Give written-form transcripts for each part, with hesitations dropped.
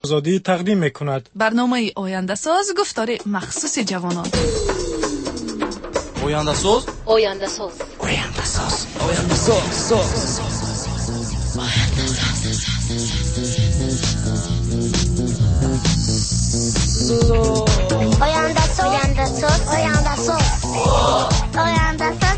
آزادی تقدیم می‌کند. برنامه آینده ساز گفتار مخصوص جوانان. آینده ساز، آینده ساز، آینده ساز، آینده ساز. آینده ساز، آینده ساز، آینده ساز، آینده ساز.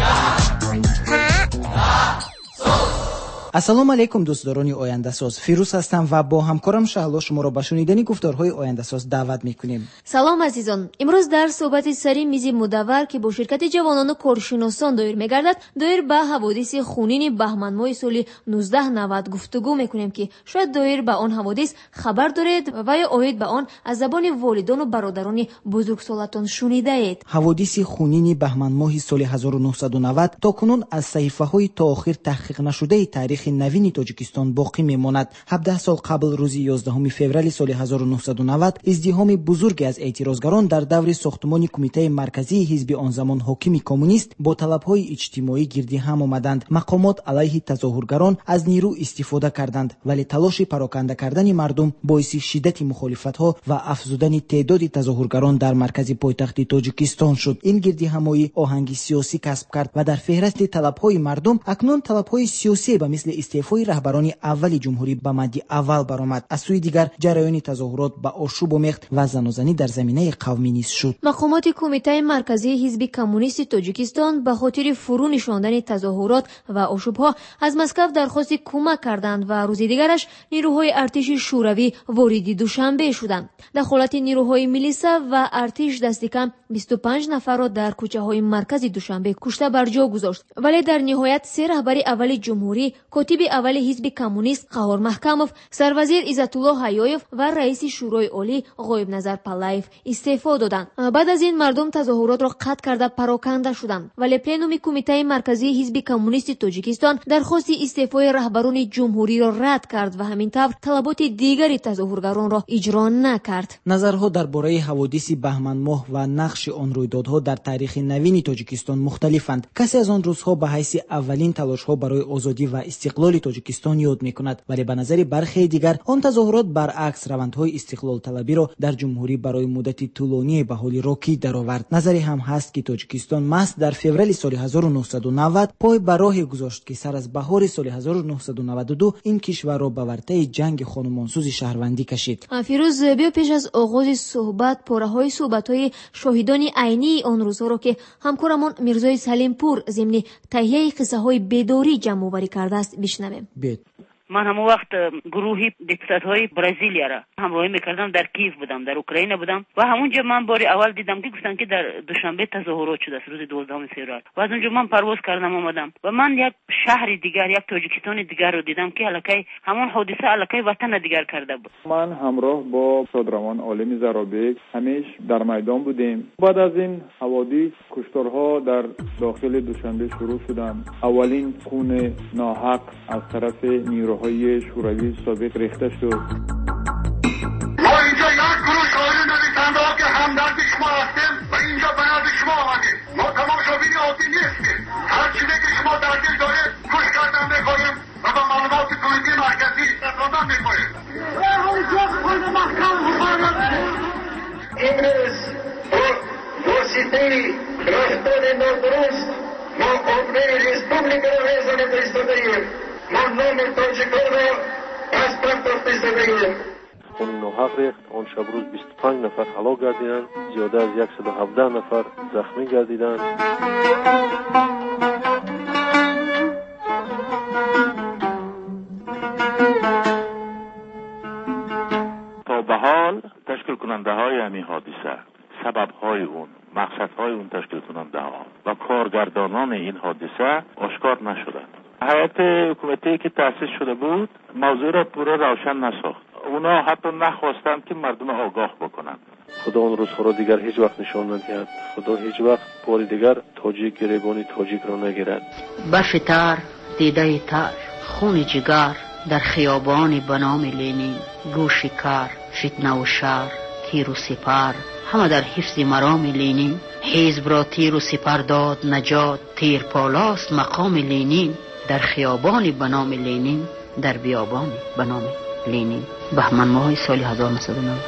السلام علیکم دوستداران آینده ساز، فیروز هستم و با همکارم شهلا شما را به شنیدن گفتارهای آینده ساز دعوت میکنیم. سلام عزیزان، امروز در صحبت سری میز مدور که با شرکت جوانان و کارشناسان دایر میگردد دایر به حوادث خونین بهمن ماه سال 1990 گفتگو میکنیم که شاید دایر به آن حوادث خبر دارید و یا آید به آن از زبان والدان و برادران بزرگسالتان شنیده اید. حوادث خونین بهمن ماه سال 1990 تا کنون از صحیفه های تا آخر تحقیق نشده تاریخ نوین تاجیکستان باقی میماند. 17 سال قبل روز 11 فوریه سال 1990 ازدحام بزرگی از اعتراضگران در دور ساختمان کمیته مرکزی حزب آن زمان حاکم کمونیست با طلبهای اجتماعی گردی هم آمدند. مقامات علیه تظاهرگران از نیرو استفاده کردند، ولی تلاش پراکنده کردن مردم باعث شدت مخالفت‌ها و افزودن تعداد تظاهرگران در مرکز پایتخت تاجیکستان شد. این گردی همایی آهنگ سیاسی کسب کرد و در فهرست طلبهای مردم اکنون طلبهای سیاسی به مثل استعفای رهبران اول جمهوری به مد اول برآمد. از سوی دیگر جریان تظاهرات به آشوب و مخت و زنازنی در زمینه قومی نیز شد. مقامات کمیته مرکزی حزب کمونیست تاجیکستان به خاطر فرو نشاندن تظاهرات و آشوبها از مسکو درخواست کمک کردند و روز دیگرش نیروهای ارتش شوروی وارد دوشنبه شدند. دخالت نیروهای میلیسا و ارتش دست کم 25 نفر را در کوچه‌های مرکز دوشنبه کشته بر جا گذاشت، ولی در نهایت سه رهبر اول جمهوری، کاتب اول حزب کمونیست قهار محکمов، سروزیر عزت‌الله حیایف و رئیس شورای عالی غایب نظر پالایف استعفا دادند. بعد از این مردم تظاهرات را قطع کرده پراکنده شدند، ولی پلنوم کمیته مرکزی حزب کمونیست تاجیکستان درخواست استعفای رهبران جمهوری را رد کرد و همین طور طلبات دیگری تظاهرگران را اجرا نکرد. نظرها درباره حوادث بهمن ماه و نقش آن رویدادها در تاریخ نوین تاجیکستان مختلفند. کسی از آن روزها به حیث اولین تلاش‌ها برای آزادی و استقلال تاجیکستان یاد می‌کند، ولی به نظر برخی دیگر آن تظاهرات برعکس روندهای استقلال طلبی را در جمهوری برای مدت طولانی به حال راکی درآورد. نظری هم هست که تاجیکستان مست در فوریه سال 1990 پای بر راه گذاشت که سر از بهار سال 1992 این کشور را به ورطه جنگ خانمانسوز شهروندی کشید. فیروز، بیا پیش از آغاز صحبت پاره‌های صحبت‌های شاهدان عینی آن روزها را که همکارمان میرزای سلیم پور ضمن تهیه قصه‌های بیداری جمع‌آوری کرده است بشنویم. من همون وقت گروهی دپوتات‌های برزیلیا را همراهی می‌کردم، در کیف بودم، در اوکراین بودم و همونجا من بار اول دیدم که گفتن که در دوشنبه تظاهرات شده است روز 12 فوریه و از اونجا من پرواز کردم اومدم و من یک شهر دیگر، یک تاجیکستان دیگر رو دیدم که الکی همون حادثه الکی وطن دیگر کرده بود. من همراه با صدرامان عالم زرابک همیش در میدان بودیم. بعد از این حوادث کشتارها در داخل دوشنبه شروع شدند. اولین خون ناحق از طرف نیروهای شوروی سابق ریخته شد. ما اینجا یک گروه شاهد نویسنده ها که همدرد شما هستیم و اینجا بیاد شما آمدیم. ما تماشابین عادی نیستیم. هر چیزی که شما در دل دارید گوش کردن میکنیم و به معلومات کمیته مرکزی استفاده میکنیم. امروز واسطه رفتار نادرست ما عمره ریسپوبلیک را ریزانه فرستاده‌ایم. ما نام تاجیکان را از پرتاب فرستاده‌ایم. خون ناحق ریخت. آن شب روز 25 نفر هلاک گردیدند، زیاده از 117 نفر زخمی گردیدند. تا به حال تشکیل کننده های همین حادثه، سبب های اون، مقصد های اون تشکیل کننده ها و کارگردانان این حادثه آشکار نشدند. هیئت حکومتی که تأسیس شده بود موضوع را پورا روشن نساخت. اونا حتی نخواستند که مردم آگاه بکنند. خدا اون روزها را دیگر هیچ وقت نشان ندهد. خدا هیچ وقت بار دیگر تاجیک گریبان تاجیک را نگیرد. برف تر، دیده تر، خون جگر در خیابان بنام لینین، گوش کار، فتنه و شر، تیر و سپر، همه در حفظ مرام لینین. حزب را تیر و سپر داد نجات، تیر پالاست مقام لینین. در خیابان بنام لینین، در بیابان بنام لنین بهمن ماه سال 1990.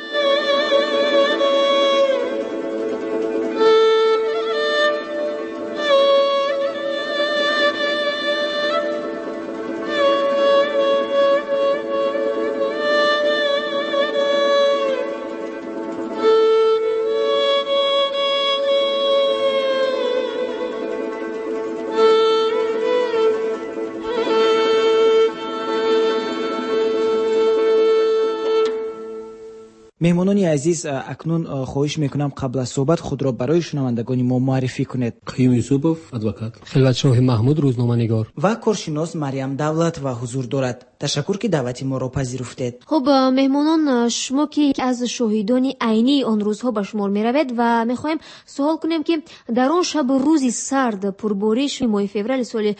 مهمانان عزیز، اکنون خواهش میکنم قبل از صحبت خود را برای شنوندگان ما معرفی کنید. قیوم یوسفوف، ادوکات. خلوت شاه محمود، روزنامه‌نگار. و کارشناس مریم دولت و حضور دارد. تشکر که دعوت ما را پذیرفتید. خب مهمانان، شما که از شاهدان عینی آن روزها به شمار میروید و میخوایم سوال کنیم که در آن شب روزی سرد پربارش ماه فوریه سال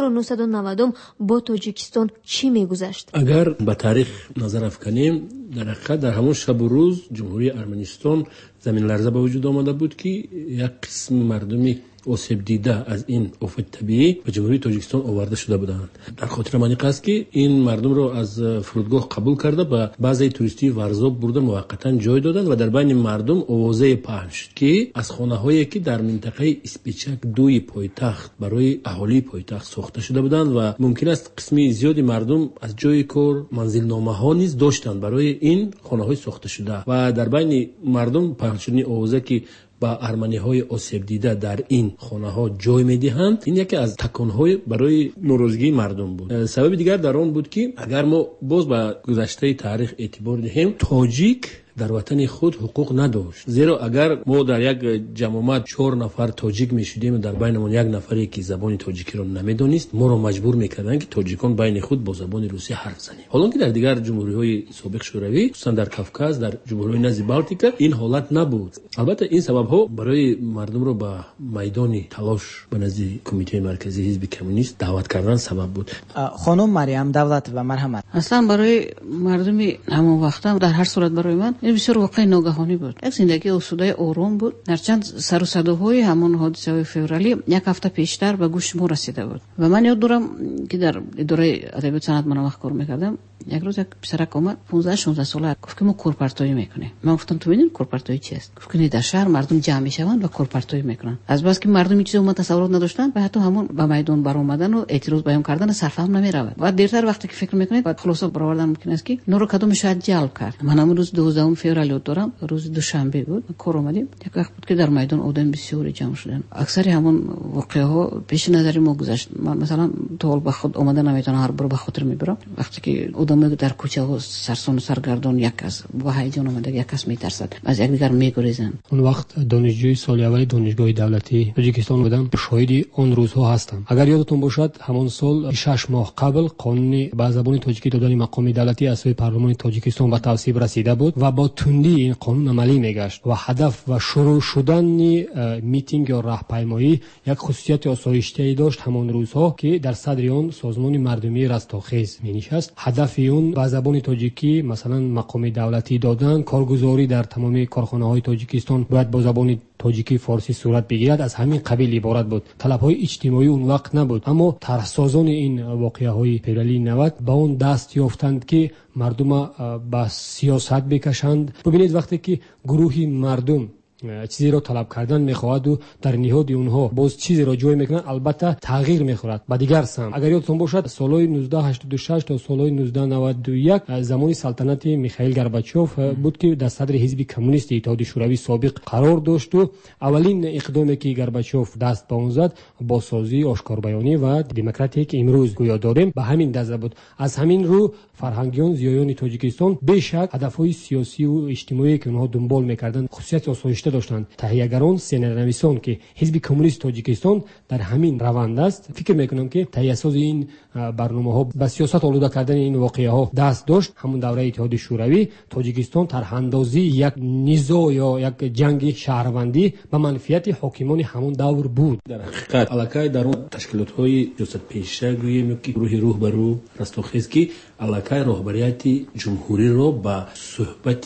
1990 با تاجیکستان چی میگذشت؟ اگر به تاریخ نظر افکنیم، در حقیقت در همون شب و روز جمهوری ارمنستان زمین لرزه به وجود آمده بود که یک قسم مردمی آسیب دیده از این آفت طبیعی به جمهوری تاجیکستان آورده شده بودند. در خاطر من است که این مردم را از فرودگاه قبول کرده به بازه توریستی ورزاب برده موقتا جای دادند و در بین مردم آوازه پخش شد که از خانه‌هایی که در منطقه اسپیچک دوی پایتخت برای اهالی پایتخت ساخته شده بودند و ممکن است قسمی زیادی مردم از جای کار منزلنامه‌ها نیز داشتند برای این خانه‌های ساخته شده و در بین مردم پخش شدن آوازه که با ارمنی‌های آسیب دیده در این خانه‌ها جای می‌دهند. این یکی از تکان‌های برای ناراضگی مردم بود. سبب دیگر در آن بود که اگر ما باز به گذشته تاریخ اعتبار دهیم، تاجیک در وطن خود حقوق نداشت. زیرا اگر ما در یک جماعت 4 نفر تاجیک میشدیم و در بینمون یک نفری که زبان تاجیکی را نمیدانست، ما را مجبور میکردن که تاجیکان بین خود با زبان روسی حرف زنیم. حالا که در دیگر جمهوری‌های سابق شوروی، خصوصا در کافکاز، در جمهوری‌های نزد بالتیکا این حالت نبود. البته این سبب‌ها برای مردم را به میدان تلاش به نزد کمیته مرکزی حزب کمونیست دعوت کردن سبب بود. خانم مریم دولت و مرحمت. اصلا برای مردم همون وقتا در هر صورت برای من این بسیار واقعی ناگهانی بود. یک زندگی آسوده آرام بود. هرچند سر و صداهای همون حادثه فوریه یک هفته پیشتر به گوش ما رسیده بود و من یاد دارم که در اداره ادبیات صنعت منوق کار میکردم. یک روز یک پسرک اومد 15-16 ساله گفت که ما کورپارتویی میکنیم. من گفتم تو میدونی کورپارتویی چی است؟ گفت که در شهر مردم جمع میشوند و کورپارتویی میکنن. از بس که مردم این چیزا تصورات نداشتن و حتی همون به میدان برآمدن و اعتراض بیان کردن صرفا نمیرود. و دیرتر وقتی که فکر میکنید بعد خلاصه برآوردن ممکن است که نورو کدوم شاید جلب کرد. من همون روز 12 فوریه دارم، روز دوشنبه بود، کار اومدیم. یک وقت بود که در میدان آدم بسیاری جمع شدن. اکثر همون واقعه ها پیش نظر ما گذشت. من مثلا طول به خود اومدن نمیتونم هر بار به خاطر میبرم. وقتی که آدم در کوچه ها سرسون سرگردان یک کس با هیجان اومده، یک کس میترسد، از یکدیگر میگریزن. اون وقت دانشجوی سال اول دانشگاه دولتی تاجیکستان بودم، شاهد اون روزها هستم. اگر یادتون باشد همون سال 6 ماه قبل قانون با زبان تاجیکی دادن مقام دولتی از سوی پارلمان تاجیکستان به تصویب رسیده بود و با تندی این قانون عملی میگشت و هدف و شروع شدن میتینگ یا راهپیمایی یک خصوصیت آسایشته‌ای داشت همون روزها که در صدر آن سازمان مردمی رستاخیز مینشست. هدف اون با زبان تاجیکی مثلا مقام دولتی دادن، کارگزاری در تمام کارخانه‌های تاجیکستان باید با زبان تاجیکی فارسی صورت بگیرد، از همین قبیل عبارت بود. طلب‌های اجتماعی اون وقت نبود، اما طرحسازان این واقعه‌های فوریه 90 با اون دست یافتند که مردم با سیاست بکشند. ببینید وقتی که گروهی مردم چیزی را طلب کردن میخواهد و در نهاد اونها باز چیزی را جای میکنن، البته تغییر میخورد با دیگر سمت. اگر یادتون باشد سالهای 1986 تا سالهای 1991 زمان سلطنت میخائیل گورباچوف بود که در صدر حزب کمونیست اتحاد شوروی سابق قرار داشت و اولین اقدامی که گورباچوف دست به اون زد با سازی آشکاربیانی و دموکراتیک امروز گویا داریم به همین دست بود. از همین رو فرهنگیان زیایان تاجیکستان بیشک هدفهای سیاسی و اجتماعی که اونها دنبال میکردند خصوصیت آسایشته داشتند. تهیه‌گران سینه‌نویسان که حزب کمونیست تاجیکستان در همین روند است، فکر میکنم که تهیه‌ساز این برنامه‌ها به سیاست آلوده کردن این واقعه‌ها دست داشت. همون دوره اتحاد شوروی تاجیکستان طرح‌اندازی یک نزاع یا یک جنگ شهروندی به منفعت حاکمان همون دور بود. در حقیقت علاقه در اون تشکیلات‌های جست پیشه گوییم که گروه روح برو رستاخیز که علاقه رهبریت جمهوری رو با صحبت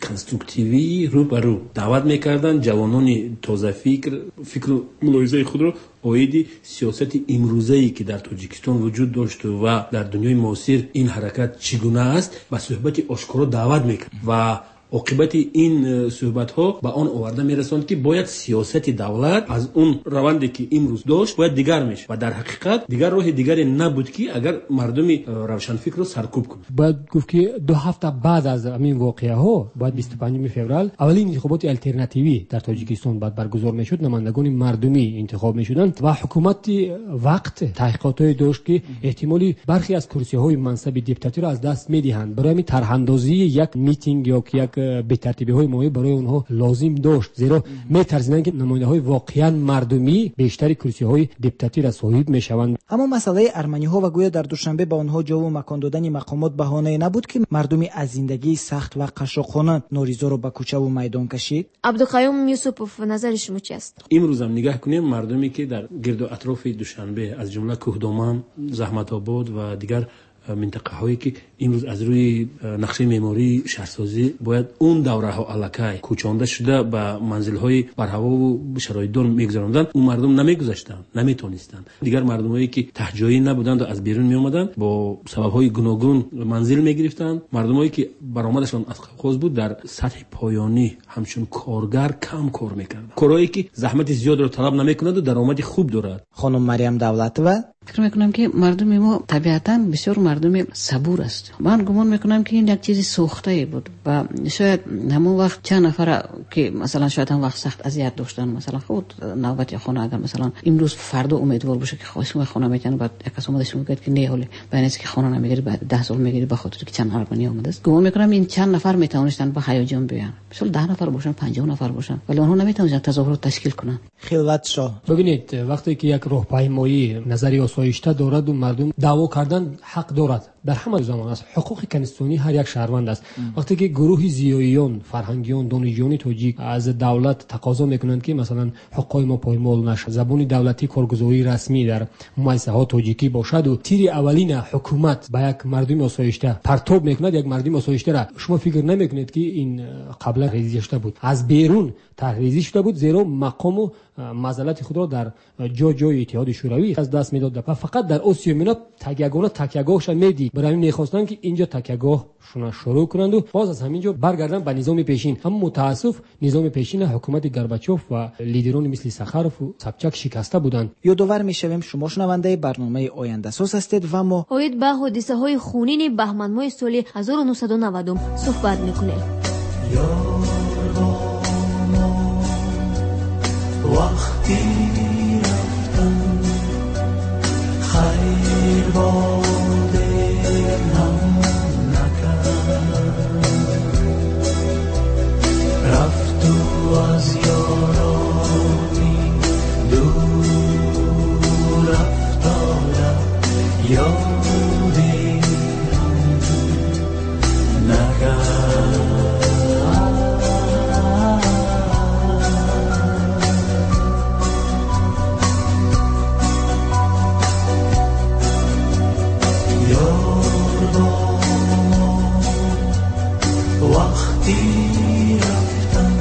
конструктивӣ рӯ ба рӯ даъват мекарданд ҷавонони тоза фикру мулоҳизаи худро оиди сиёсати имрӯзае ки дар тоҷикистон вуҷуд дошту ва дар дунёи муосир ин ҳаракат чӣ гуна аст ба суҳбати ошкоро даъват мекард ва оқибати ин суҳбатҳо ба он оварда мерасонд ки бояд сиёсати давлат аз он раванде ки имрӯз дошт бояд дигар мешавад ва дар ҳақиқат дигар роҳи дигаре набуд ки агар мардуми равшанфикрро саркӯб кунад. бояд гуфт ки 2 ҳафта баъд аз ҳамин воқеаҳо бояд 25 феврал аввалин интихоботи алтернативӣ дар тоҷикистон бояд баргузор мешуд, намояндагони мардумӣ интихоб мешуданд ва ҳукумати вақт таҳқиқотҳое дошт ки эҳтимоли бархе аз курсиҳои мансаби депутатиро аз даст медиҳанд. барои ҳамин тарҳандозии як митинг ё ки як бетартибиҳои моҳӣ барои онҳо лозим дошт, зеро метарсиданд ки намояндаҳои воқеан мардумӣ бештари курсиҳои депутатиро соҳиб мешаванд. аммо масъалаи арманиҳо ва гӯё дар душанбе ба онҳо ҷову макон додани мақомот баҳонае набуд ки мардуми аз зиндагии сахт ва қашшоқона норизоро ба кӯчаву майдон кашид. абдуқаюм юсупов, назари шумо чӣ аст? имрӯзам нигоҳ кунем мардуме ки дар гирду атрофи душанбе аз ҷумла кӯҳдоман, заҳматобод ва дигар минтақаҳое ки имрӯз аз рӯи нақшаи меъмории шаҳрсозӣ бояд он давраҳо аллакай кӯчонда шуда ба манзилҳои барҳавову шароитдор мегузаронданд, он мардум намегузаштанд, наметонистанд. дигар мардумое ки таҳҷоӣ набуданду аз берун меомаданд бо сабабҳои гуногун манзил мегирифтанд. мардумое ки баромадашон аз қавқоз буд дар сатҳи поёнӣ ҳамчун коргар кам кор мекарданд, корое ки заҳмати зиёдро талаб намекунаду даромади хуб дорад. хонум Мариям Давлатова: фикр мекунам ки мардуми мо табиатан бисёр мардуми сабур аст. ман гумон мекунам ки ин як чизи сохтае буд ва шояд ҳамон вақт чанд нафара ки масалан шояд ҳам вақт сахт азият доштан, масалан худ навбати хона агар масалан имрӯз фардо умедвор боша ки хосима хона метана, баъд як кас омада шумо гӯяд ки не ҳоле байнест ки хона намегири, баъд 10 сол мегири ба хотири ки чанд арбани омадааст. гумон мекунам ин чанд нафар метавонистанд ба ҳаёҷон биёянд, мисол 10 нафар бошанд, 50 нафар бошанд, вале онҳо наметавонанд тазоҳурот ташкил кунанд. хилват шоҳ: бибинед, вақте ки як роҳпаймоӣ назари осоишта дорад و مردم دعوا کردن حق دارد در همه زمان است. حقوق کنستیتوشنی هر یک شهروند است. وقتی که گروه زیاییان، فرهنگیان، دانشجویان تاجیک از دولت تقاضا میکنند که مثلا حقوق ما پایمال نشود، زبان دولتی کارگزاری رسمی در مؤسسه ها تاجیکی باشد و تیر اولین حکومت با یک مردم آسایشته پرتاب میکند، یک مردم آسایشته را شما فکر نمیکنید که این قبلا ریزی شده بود، از بیرون تحریزی شده بود، زیرا مقام و معضلات خود را در جای اتحاد شوروی از دست میداد و فقط در آسیا مینا تکیه‌گاهش میدید. برای همین میخواستند که اینجا تکیه‌گاهشون شروع کنند و باز از همینجا برگردن به نظام پیشین. اما متاسف نظام پیشین حکومت گورباچوف و لیدران مثل ساخاروف و سابچاک شکسته بودند. یادآور میشویم شما شنونده برنامه آینده ساز هستید و ما اوید به حادثه های خونین بهمن ماه سال 1990 صحبت میکنیم. وقتی رفتم خیر باده هم نکرد، رفت و از یارانی دور افتادم، یادی هم نکرد. وقتی رفتم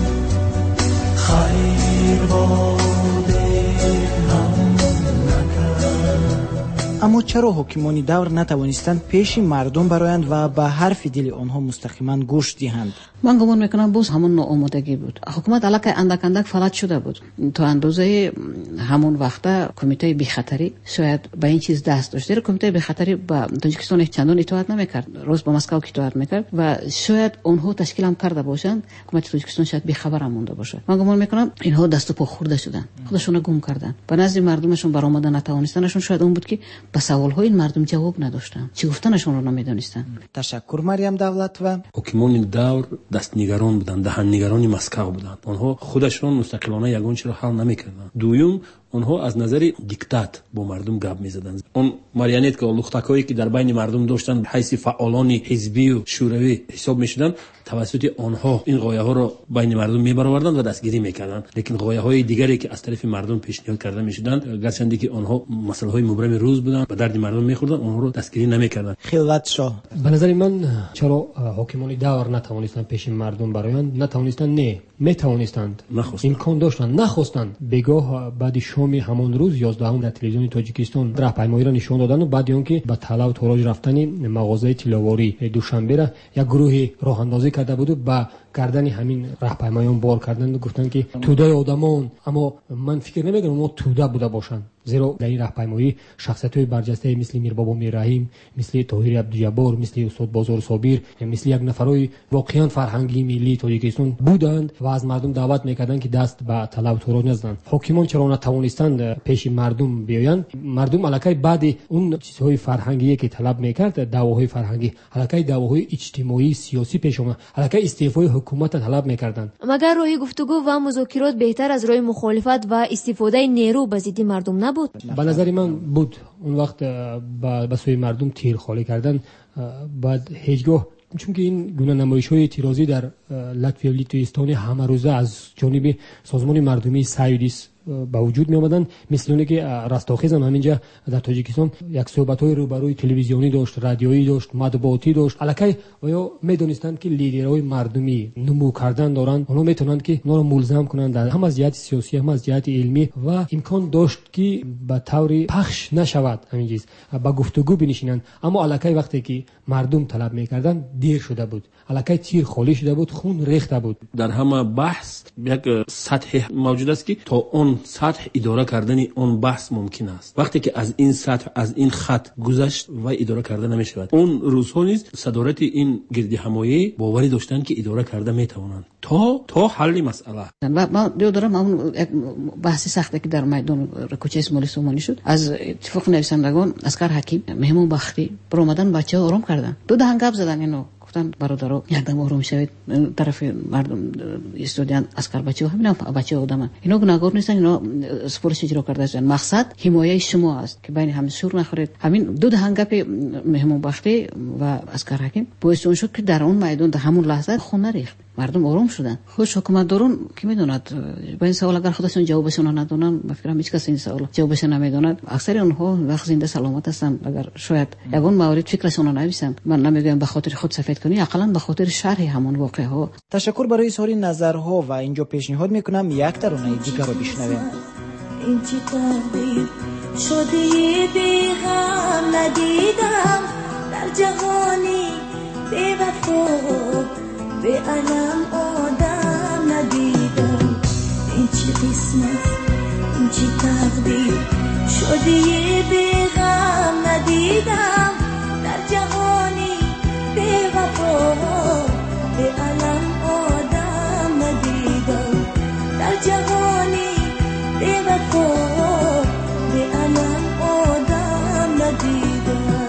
خیر باده هم نکرد. اما چرا حکیمانی دور نتوانستند پیش مردم برایند و به حرف دل آنها مستقیما گوش دهند؟ من گمان میکنم باز همون ناآمادگی بود. حکومت الکی اندک اندک فلج شده بود. تا اندازه همون وقتا کمیته بی‌خطری شاید به این چیز دست داشت. کمیته بی‌خطری با تاجیکستان چندان اطاعت نمیکرد. روز با مسکو اطاعت میکرد و شاید اونها تشکیل هم کرده باشند. حکومت تاجیکستان شاید بی‌خبر هم مونده باشه. من گمان میکنم اینها دست و پا خورده شدن. خودشون گم کردن. به نزد مردمشون برآمدن نتوانستنشون شاید اون بود که به سوال‌های این مردم جواب نداشتن. چی گفتنشون رو نمیدونستن. تشکر مریم دولت و حکیمان دور دستنگران بودند، دهننگران مسکو بودند. آنها خودشون مستقلانه یگان چیز را حل نمیکردند. دوم اونها از نظر دیکتات با مردم گپ میزدند. اون مارینت که لختکایی که در بین مردم داشتن حیث فعالان حزبی و شوروی حساب میشدن، توسط آنها این غایه ها را بین مردم میبرآوردند و دستگیری میکردند. لیکن غایه های دیگری که از طرف مردم پیشنهاد کرده میشدند، گرچه که آنها مسئله های مبرم روز بودند و درد مردم میخوردند، اونها رو دستگیری نمیکردند. خلوت شاه به نظر من چرا حاکمان دور نتوانستند پیش مردم برایند؟ نتوانستند؟ نه، میتوانستند، امکان داشتند، نخواستند. بگاه بعد شام همان روز 11 در تلویزیون تاجیکستان راهپیمایی را نشان دادند و بعد آنکه به طلب و تاراج رفتن مغازه طلواری دوشنبه را یک گروه راه اندازی کرده بود و با گردن همین راهپیمایان بار کردند و گفتند که توده آدمان، اما من فکر نمیکنم ما توده بوده باشند، زیرا در این راهپیمایی شخصیت‌های برجسته مثل میربابا میررحیم، مثل طاهر عبدالجبار، مثل استاد بازار صابر، مثل یک نفرای واقعا فرهنگی ملی تاجیکستان بودند و از مردم دعوت میکردند که دست به طلب و تاراج نزنند. حاکمان چرا نتوانستند پیش مردم بیایند؟ مردم الکی بعد اون چیزهای فرهنگی که طلب میکرد، دعواهای فرهنگی، الکی دعواهای اجتماعی سیاسی پیش اومد، الکی استعفای حکومت طلب میکردند. مگر راه گفتگو و مذاکرات بهتر از راه مخالفت و استفاده نیرو به ضد مردم نبود؟ به نظر من بود. اون وقت به سوی مردم تیر خالی کردن بعد هیچگاه، چون که این گونه نمایش‌های اعتراضی در لاتویا و لیتوستان همه روزه از جانب سازمان مردمی سایودیس با وجود می آمدند، مثل اونی که رستاخیز هم همینجا در تاجیکستان یک صحبت‌های روبروی تلویزیونی داشت، رادیویی داشت، مطبوعاتی داشت. الکی و یا می‌دونستند که لیدرهای مردمی نمو کردن دارند، اونا میتونند که اونا رو ملزم کنند هم از جهت سیاسی هم از جهت علمی، و امکان داشت که به طور پخش نشود همین چیز، با گفتگو بنشینند. اما الکی وقتی که مردم طلب می‌کردند دیر شده بود، الکی تیر خالی شده بود، خون ریخته بود. در همه بحث یک سطح موجود است که تا اون سطح اداره کردن اون بحث ممکن است. وقتی که از این سطح، از این خط گذشت و اداره کرده نمی شود. اون روزها نیز صدارت این گردی همایی باوری داشتن که اداره کرده می توانند تا حل مسئله. و ما دارم اون بحث سختی که در میدان کوچه اسماعیل سومانی شد، از اتفاق نویسندگان اسکر حکیم، مهمون بختی برآمدن، بچه‌ها آرام کردن، دو دهن گپ زدن، اینو گفتن برادرها یکدم آروم شوید، طرف مردم استودیان اسکر بچه‌ها، همین بچه‌ها آدمن، اینا گناهکار نیستن، اینا سپورش اجرا کرده هستند. مقصد حمایت شما است که بین هم شور نخورید. همین دو دهن گپ مهمون بختی و اسکر حکیم باعث اون شد که در اون میدان در همون لحظه خون نریخت، مردم آروم شدن. خوش حکومتداران کی میدوند با این سوال اگر خودشون جوابشون ندونن، من فکر هیچ کس این سوال جوابش نمیدوند. اکثر اونها وقت زنده سلامت هستند. اگر شاید یگون مورد فکرشون نمیسن، من نمیگم به خاطر خود سفید کنی، اقلا به خاطر شرح همون واقعه ها. تشکر برای اظهار نظرها و اینجا پیشنهاد میکنم یک ترانه دیگر رو بشنویم. این چی تقدیر شده بی هم ندیدم در جهانی بی وفا به علم آدم ندیدم. این چی قسمت، این چی تقدیر شده بی غم ندیدم در جهانی بی وفا به علم آدم ندیدم در جهانی بی وفا به علم آدم ندیدم.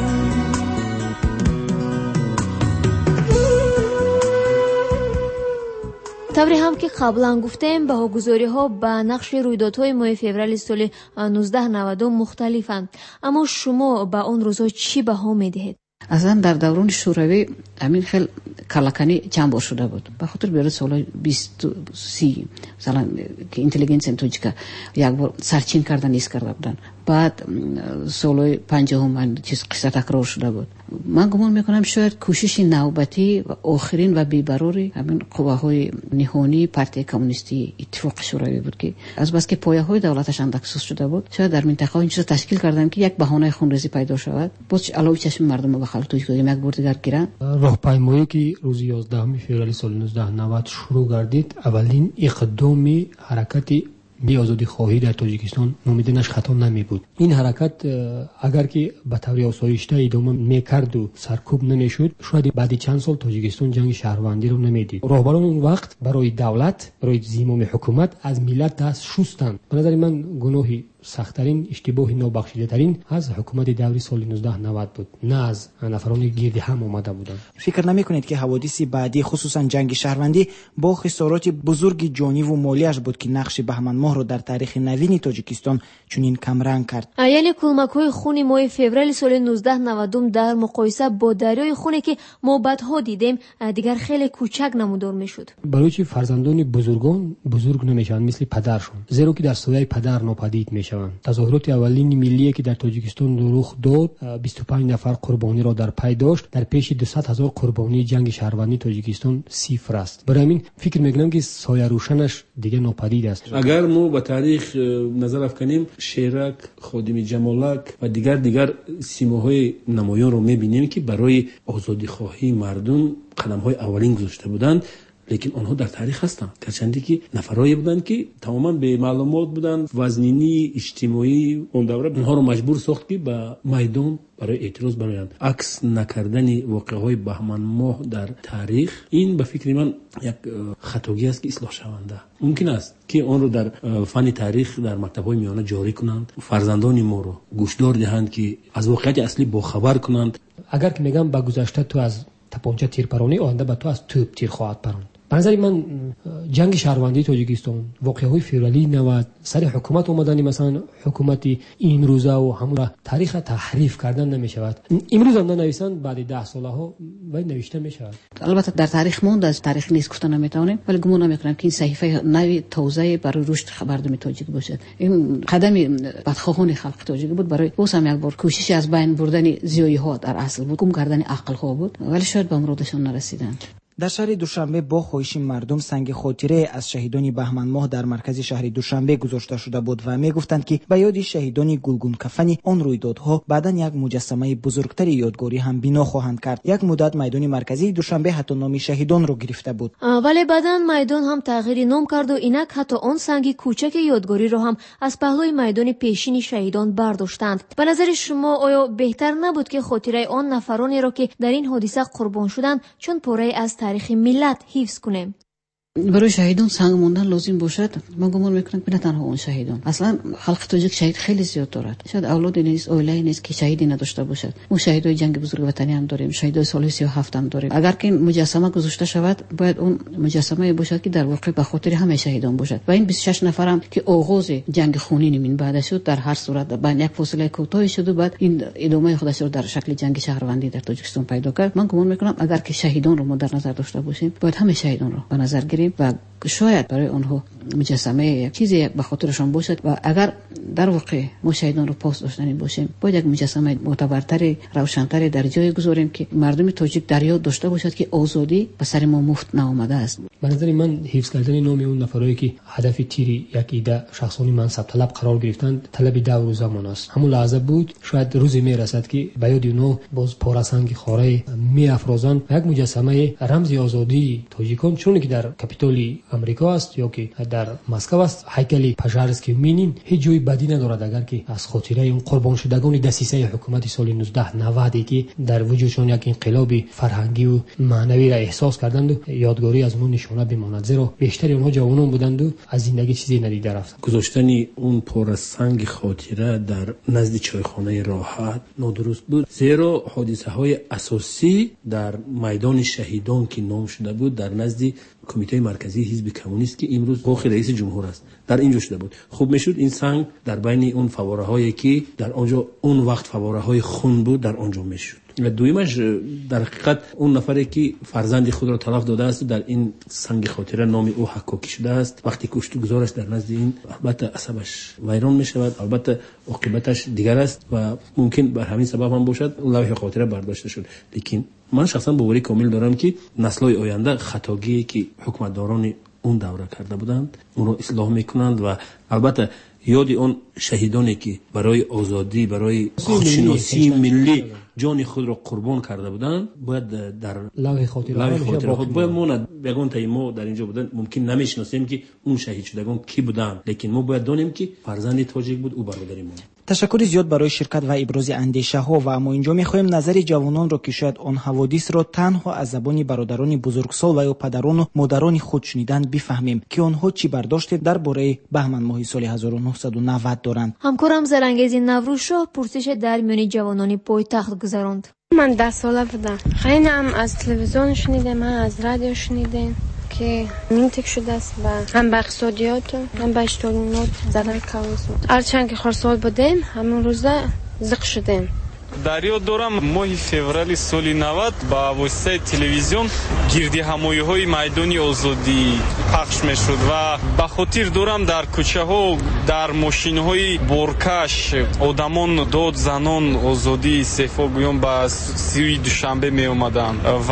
طوری هم که قبلا گفتیم بهاگذاری ها به نقش رویدادهای ماه فوریه سال 1992 مختلفند، اما شما به اون روزها چی بها میدهید؟ اصلا در دوران شوروی همین خیلی کلکنی چند بار شده بود، به خاطر بیاره سال 20-30 مثلا که اینتلیجنس توجیکا یک بار سرچین کردن نیست کرده بودن، بعد سال 50 من چیز قصه تکرار شده بود. من گمان میکنم شاید کوشش نوبتی و آخرین و بی‌براری همین قواهای نهانی پارتی کمونیستی اتفاق شوروی بود که از بس که پایه‌های دولتش اندک سوس شده بود، شاید در منطقه این چیز تشکیل کردن که یک بهانه خونریزی پیدا شود، باز علاوه چشم مردم به خلق توجیه یک بار دیگر گیرن. راهپیمایی که روز 11 فوریه سال 1990 شروع گردید، اولین اقدام حرکت بی آزادی خواهی در تاجیکستان نامیدنش خطا نمی بود. این حرکت اگر که به طور آسایشته ادامه میکرد و سرکوب نمیشد، شاید بعد چند سال تاجیکستان جنگ شهروندی رو نمیدید. راهبران اون وقت برای دولت، برای زمام حکومت از ملت دست شستند. به نظر من گناهی سخت‌ترین اشتباه نابخشودنی از حکومت دوری سال 1990 بود، نه از نفران گرد هم آمده بودند. فکر نمی‌کنید که حوادث بعدی خصوصا جنگ شهروندی با خسارات بزرگ جانی و مالیش بود که نقش بهمن ماه را در تاریخ نوین تاجیکستان چنین کمرنگ کرد؟ یعنی کلمک‌های خون ماه فوریه سال 1990 در مقایسه با دریای خونی که ما بعدها دیدیم دیگر خیلی کوچک نمودار میشد. برای چی فرزندان بزرگان بزرگ نمیشن مثل پدرشون، زیرا که در سایه پدر ناپدید میشوند. تظاهرات اولین ملی که در تاجیکستان رخ داد 25 نفر قربانی را در پی داشت. در پیش 200,000 قربانی جنگ شهروندی تاجیکستان صفر است. برای همین فکر میکنم که سایه روشنش دیگه ناپدید است. اگر ما به تاریخ نظر افکنیم، شیرک، خادم جمالک و دیگر سیماهای نمایان رو میبینیم که برای آزادی خواهی مردم قدم های اولین گذاشته بودند، لیکن آنها در تاریخ هستند. گرچه که نفرایی بودند که تماما به معلومات بودند، وزنینی اجتماعی اون دوره اونها رو مجبور ساخت که به میدان برای اعتراض برآیند. عکس نکردن واقعه‌های بهمن ماه در تاریخ، این به فکر من یک خطاگی است که اصلاح شونده. ممکن است که آن رو در فن تاریخ در مکتب‌های میانه جاری کنند، فرزندان ما رو گوشدار دهند که از واقعیت اصلی باخبر کنند. اگر که میگم با گذشته تو از تپانچه تیرپرانی، آینده به تو از توپ تیر خواهد پراند. به نظر من جنگ شهروندی تاجیکستان، واقعه‌های فوریه 90 سر حکومت اومدنی، مثلا حکومت این روزه و همون تاریخ تحریف کردن نمی‌شود. امروز هم نویسند بعد 10 سالها باید نوشته می‌شود. البته در تاریخ مونده، از تاریخ نیست گفتن نمی‌تونیم، ولی گمان نمی‌کنم که این صحیفه نوی توزیع برای رشد مردم تاجیک باشد. این قدم بدخواهان خلق تاجیک بود برای باز هم یک بار کوشش از بین بردن زیایی‌ها در اصل بود، گم کردن عقل‌ها بود، ولی شاید به مرادشان نرسیدند. در شهر دوشنبه با خواهش مردم سنگ خاطره از شهیدان بهمن ماه در مرکز شهر دوشنبه گذاشته شده بود و میگفتند که به یاد شهیدان گلگون کفنی آن رویدادها بعداً یک مجسمه بزرگتر یادگاری هم بنا خواهند کرد. یک مدت میدان مرکزی دوشنبه حتی نام شهیدان را گرفته بود، ولی بعداً میدان هم تغییر نام کرد و اینک حتی آن سنگ کوچک یادگاری را هم از پهلوی میدان پیشین شهیدان برداشتند. به نظر شما آیا بهتر نبود که خاطره آن نفرانی را که در این حادثه قربان شدند چون پاره از تاریخ ملت حفظ کنیم؟ برای شهیدان سنگ موندن لازم باشد. من گمان میکنم که نه تنها اون شهیدان، اصلا خلق تاجیک شهید خیلی زیاد دارد. شاید اولاد نیست، اولی نیست که شهیدی نداشته باشد. ما شهیدای جنگ بزرگ وطنی هم داریم، شهیدای سال 37 هم داریم. اگر که این مجسمه گذاشته شود، باید اون مجسمه باشد که در واقع به خاطر همه شهیدان باشد. و این 26 نفرم که آغاز جنگ خونین من بعد شد، در هر صورت بعد یک فاصله کوتاهی شد و بعد این ادامه خودش رو در شکل جنگ شهروندی در تاجیکستان پیدا کرد. من گمان میکنم اگر که شهیدان رو ما در نظر داشته باشیم، باید همه شهیدان رو به نظر گیریم و شاید برای آنها مجسمه چیزی به خاطرشان باشد. و اگر در واقع ما شهیدان رو پاس داشتنی باشیم، باید یک مجسمه معتبرتر، روشنتر در جای گذاریم که مردم تاجیک در یاد داشته باشد که آزادی به سر ما مفت نآمده است. به نظر من حفظ کردن نام اون نفرایی که هدف تیری یک ایده شخصانی منصب طلب قرار گرفتند طلب دور زمان است. همون لحظه بود شاید روزی میرسد که به یاد اونها باز پارسنگ خاره میافروزند یک مجسمه رمز آزادی تاجیکان، چون که در کاپیتول امریکا است یا که در مسکو است، هیکل پژارسکی مینین هیچ جای بدی ندارد اگر که از خاطره اون قربان شدگان دسیسه حکومت سال 1990 که در وجودشان یک انقلاب فرهنگی و معنوی را احساس کردند و یادگاری از اون نشانه بماند، زیرا بیشتر اونها جوانان بودند و از زندگی چیزی ندیده رفتند. گذاشتن اون پرسنگ خاطره در نزد چایخانه راحت نادرست بود، زیرا حادثه های اساسی در میدان شهیدان که نام شده بود در نزد کمیته مرکزی حزب کمونیست که امروز پاخ رئیس جمهور است در اینجا شده بود. خوب میشد این سنگ در بین اون فواره هایی که در آنجا اون وقت فواره های خون بود در آنجا میشد. و دویمش در حقیقت اون نفری که فرزند خود را تلف داده است در این سنگ خاطره نام او حکاکی شده است، وقتی کشته گذارش در نزد این البته عصبش ویران می شود، البته عاقبتش دیگر است و ممکن بر همین سبب هم باشد لوح خاطره برداشته شد. لیکن من شخصا باوری کامل دارم که نسل‌های آینده خطاگی که حکمتداران اون دوره کرده بودند اون رو اصلاح میکنند و البته یاد اون شهیدانی که برای آزادی، برای خودشناسی ملی جان خود را قربان کرده بودند باید در لوح خاطره باید ماند. بگون تا ما در اینجا بودن ممکن نمیشناسیم که اون شهید شدگان کی بودند، لیکن ما باید دانیم که فرزند تاجیک بود، او برادر ما. تشکر زیاد برای شرکت و ابراز اندیشه ها و اما اینجا میخوایم نظر جوانان را که شاید آن حوادث را تنها از زبان برادران بزرگسال و یا پدران و مادران خود شنیدند بفهمیم که آنها چی برداشت درباره بهمن ماه سال 1900 1990 دارند. همکارم زرانگیز نوروزشاه پرسش در میان جوانان پایتخت گذراند. من 10 ساله بودم. خیلی هم از تلویزیون شنیدم، از رادیو شنیدم که منطق شده است و هم به اقتصادیات هم به اجتماعیات ضرر کاوز. هرچند که خرسال بودیم همون روزا زق شدیم. در یاد دارم ماه فوریه سال 90 با واسطه تلویزیون گردی همایی‌های میدان آزادی پخش می‌شد و به خاطر دارم در کوچه‌ها در ماشین‌های بورکش آدمان داد زنان آزادی صفاگویان به سوی دوشنبه می‌آمدند و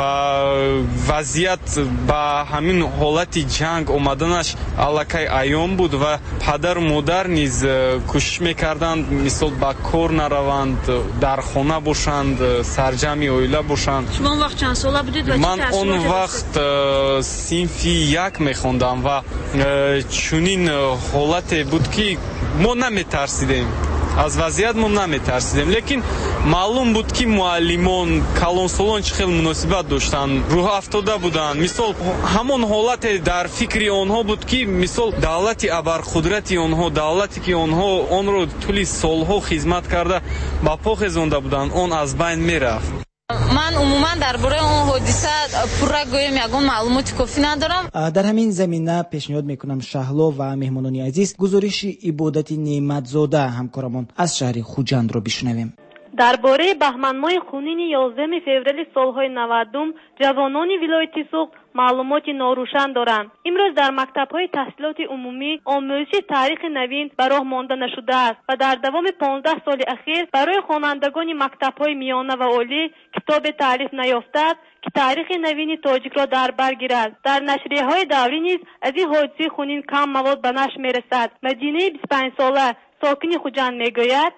وضعیت با همین حالت جنگ آمدنش الکی عیان بود و پدر و مادر نیز کوشش می‌کردند مثلا با کار نروند، در خانه باشند، سرجمی اویله باشند. شما اون وقت چند ساله بودید و چی من اون وقت صنف یک میخوندم و چنین حالت بود که ما نمیترسیدیم، از وضعیت ما نمیترسیدیم، لیکن معلوم بود که معلمان کلانسالان چه خیلی مناسبت داشتن، روح افتاده بودن. مثال همون حالت در فکر آنها بود که مثال دولت ابرقدرت آنها، دولتی که آنها آن رو طول سالها خدمت کرده با پا خزانده بودن، آن از بین میرفت. من عموما درباره اون حادثه پورا گویم یگان معلومات کافی ندارم. در همین زمینه پیشنهاد میکنم شهلا و مهمانان عزیز گزارش عبادت نعمتزاده همکارمان از شهر خوجند رو بشنویم. درباره بهمن‌ماه خونین 11 فوریه سالهای 90 جوانان ولایت سوخت معلومات ناروشن دارند. امروز در مکتب‌های تحصیلات عمومی آموزش تاریخ نوین به راه مانده نشده است و در دوام 15 سال اخیر برای خوانندگان مکتب‌های میانه و عالی کتاب تعریف نیافته است که تاریخ نوین تاجیک را در بر گیرد. در نشریه‌های دولتی نیز از این حادثه خونین کم مواد به نشر می‌رسد. مدینه 25 ساله ساکن خوجند میگوید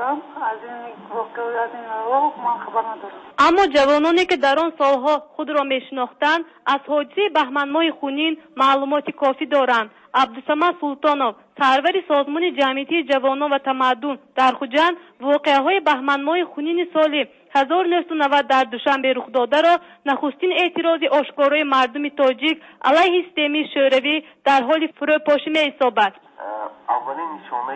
اما جوانانی که در آن سالها خود را میشناختند از حادثه بهمن‌ماه خونین معلومات کافی دارند. عبدالصمد سلطانov سرور سازمان جمعیتی جوانان و تمدن در خوجند واقعه‌های بهمن‌ماه خونین سال 1990 در دوشنبه رخ داده را نخستین اعتراض آشکارای مردم تاجیک علیه سیستم شوروی در حال فروپاشی می‌یابد. اولین نشانه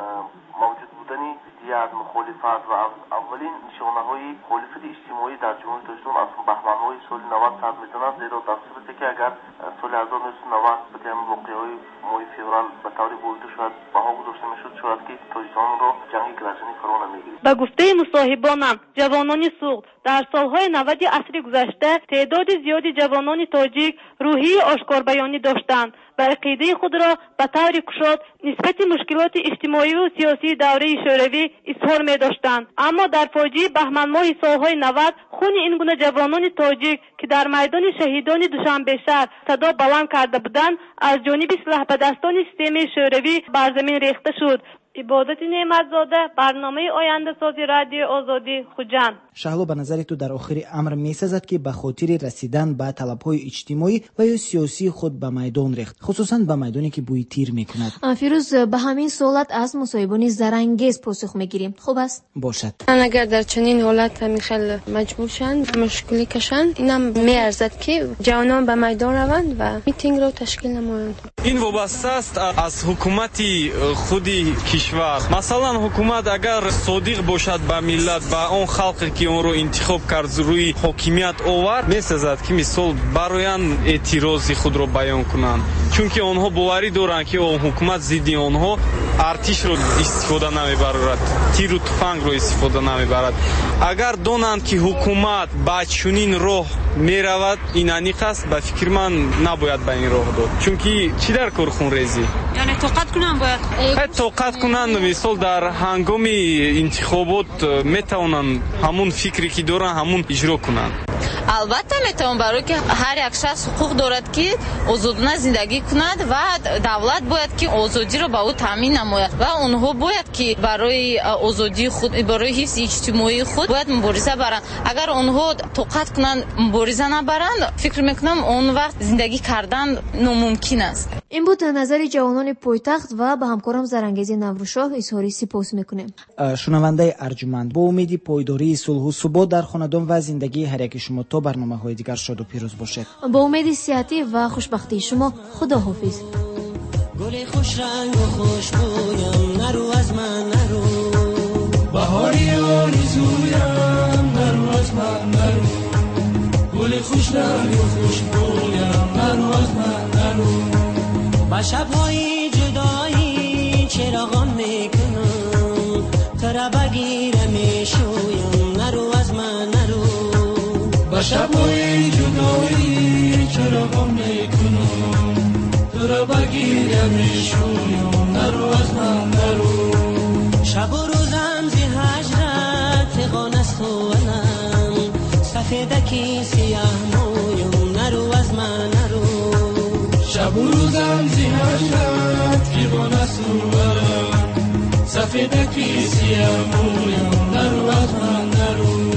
موجود بودن از مخالفت و اولین نشانه های مخالفت اجتماعی در جمهوری اسلامی از بهمن‌های سال 90 صد می‌زند، زیرا در صورتی که اگر سال 1990 به همین واقعه‌های ماه فوریه به طور بریده شود بها گذاشته میشد، شاید که تاجیکان را جنگ گرجنی فرا نمیگیرد. به گفته مصاحبانم جوانان سوخت در سالهای 90 عصر گذشته تعداد زیادی جوانان تاجیک روحی آشکار بیانی داشتند و عقیده خود را به طور گشاد نسبت مشکلات اجتماعی و سیاسی دوره شوروی اظهار می داشتند. اما در فاجعه بهمن‌ماه سالهای 90 خون این گونه جوانان تاجیک که در میدان شهیدان دوشنبه شهر صدا بلند کرده بودند از جانب سلاح‌پدستان سیستم شوروی بر زمین ریخته شد. عبادت نعمتزاده، برنامه آینده سازی رادیو آزادی خوجند. شهلا به نظر تو در آخر امر میسازد که به خاطر رسیدن به طلب‌های اجتماعی و یا سیاسی خود به میدان ریخت، خصوصا به میدانی که بوی تیر میکند؟ فیروز به همین سوالات از مصاحبان زرانگیز پاسخ میگیریم. خوب است؟ باشد. اگر در چنین حالت همین خیلی مجبور شند مشکلی کشند، اینم میارزد که جوانان به میدان روند و میتینگ را تشکیل نمایند. این وابسته است از حکومت خودی کشور. مثلا حکومت اگر صادق باشد به ملت، به اون خلقی که اون رو انتخاب کرد روی حاکمیت آورد، میسازد که مثال برایان اعتراض خود رو بیان کنند، چون که آنها باوری دارند که اون حکومت ضد آنها ارتش رو استفاده نمیبرد، تیر و تفنگ رو استفاده نمیبرد. اگر دانند که حکومت با چنین راه میرود، این انیق است، به فکر من نباید به این راه داد، چون که چی در کار خونریزی، یعنی توقت کنن باید توقت کنند. مثال در هنگام انتخابات میتوانند همون فکری که دارن همون اجرا کنند. البته میتوان برای که هر یک شخص حقوق دارد که آزادانه زندگی کند و دولت باید که آزادی را به او تامین نماید و اونها باید که برای آزادی خود، برای حفظ اجتماعی خود باید مبارزه برند. اگر اونها طاقت کنند مبارزه نبرند، فکر میکنم اون وقت زندگی کردن ناممکن است. این بود نظر جوانان پایتخت و به همکارم زرانگیز نوروزشاه اظهار سپاس میکنیم. شنونده ارجمند، با امید پایداری صلح و ثبات در خاندان و زندگی هر یک شما تا برنامه‌های دیگر شاد و پیروز باشد. با امید صحتی و خوشبختی شما، خداحافظ. گل خوش رنگ و خوشبویم نرو از من نرو بهاری آرزویم نرو از من نرو گل خوش نرو خوش بویم نرو از من نرو با شب‌های جدایی چراغان میکنم تو را بگیرم میشویم نرو از من نرو با شب‌های جدایی چراغان میکنم تو را بگیرم میشویم نرو از من نرو شب و روزم زی هجرت غان است و علم سفیدکی سیاه مویم نرو از من نرو شب و روزم زی هجرت غان است و علم سفیدکی سیاه مویم نرو از من نرو